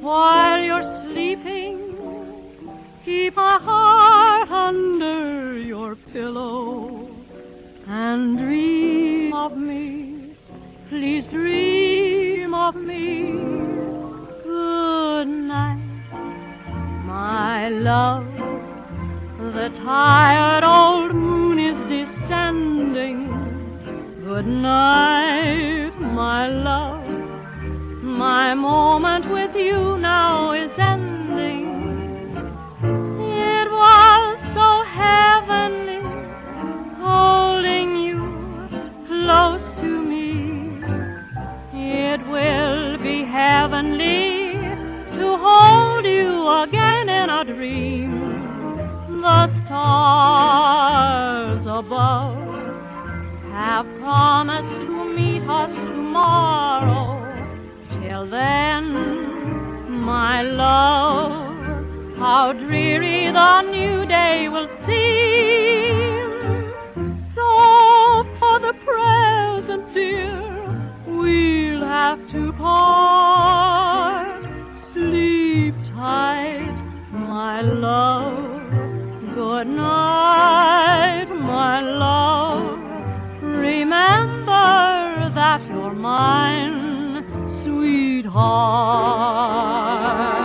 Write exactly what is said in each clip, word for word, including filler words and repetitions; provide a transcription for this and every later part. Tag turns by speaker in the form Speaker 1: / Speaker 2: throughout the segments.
Speaker 1: while you're sleeping, keep my heart under your pillow and dream of me. Please dream of me. Good night, my love. The tired old moon is descending. Good night, my love. My moment with you now is ending. It was so heavenly, holding you close to me. It will be heavenly to hold you again in a dream. The stars above have promised to meet us tomorrow. Till then, my love, how dreary the new day will seem. So for the present, dear, we'll have to part. Sleep tight, my love. Good night, my love. Remember that you're mine, sweetheart.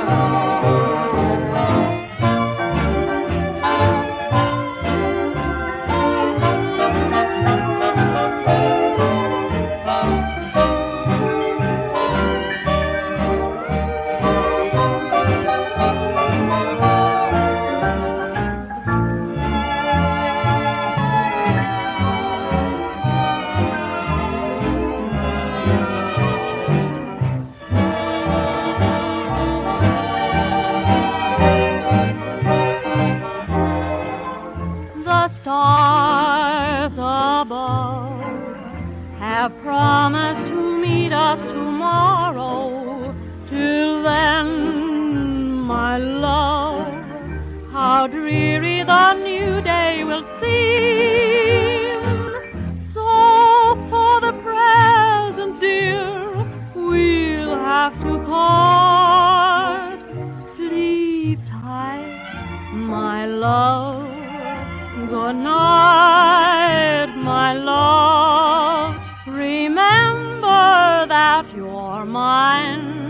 Speaker 1: Stars above have promised to meet us tomorrow. Till then, my love, how dreary the new day will seem. So for the present, dear, we'll have to part. Sleep tight, my love. Good night, my love. Remember that you're mine.